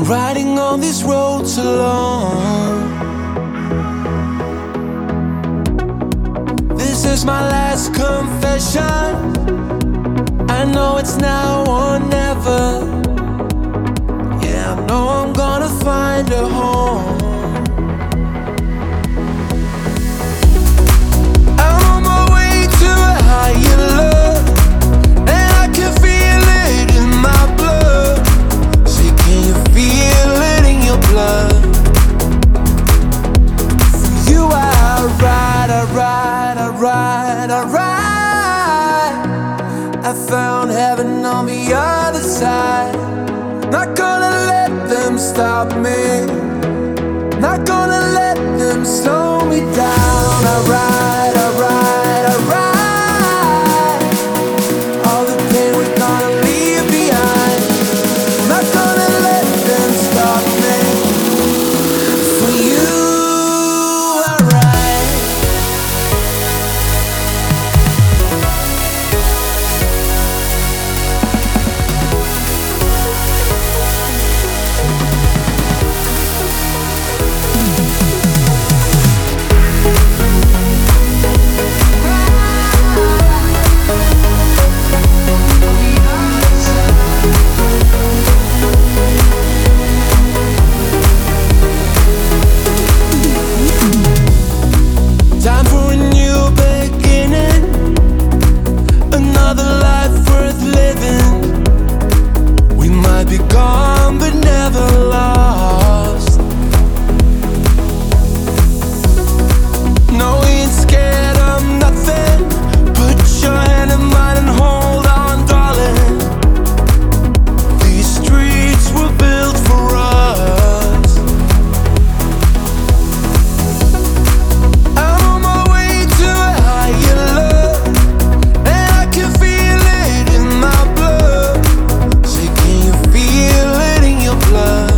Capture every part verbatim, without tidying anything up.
riding on these roads alone. This is my last confession. I know it's now or never. Yeah, I know I'm gonna find a home. I'm on my way to a higher love, and I can feel it in my blood. Say, can you feel it in your blood? For you I ride, I ride, I ride, I ride. I found heaven on the other side. Not gonna let them stop me. Not gonna let them slow me down. I ride, I ride, I ride. All the pain we're gonna leave behind. Not gonna let them stop me. For you I ride. Time for a new beginning, another life worth living. We might be gone but never lost. No, we ain't scared of nothing. Put your hand in mine and hold on, darling. These streets were built for us. I'm on my way to a higher love, and I can feel it in my blood. Say, can you feel it in your blood?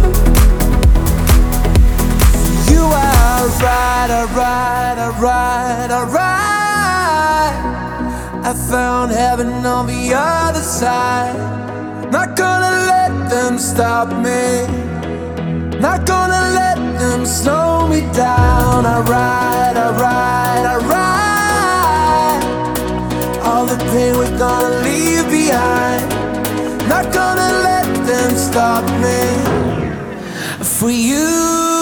For you I ride, I ride, I ride, I ride. I found heaven on the other side. Not gonna let them stop me. Not gonna let them slow me down. I ride, I ride, I ride. All the pain we're gonna leave behind. Not gonna let them stop me. For you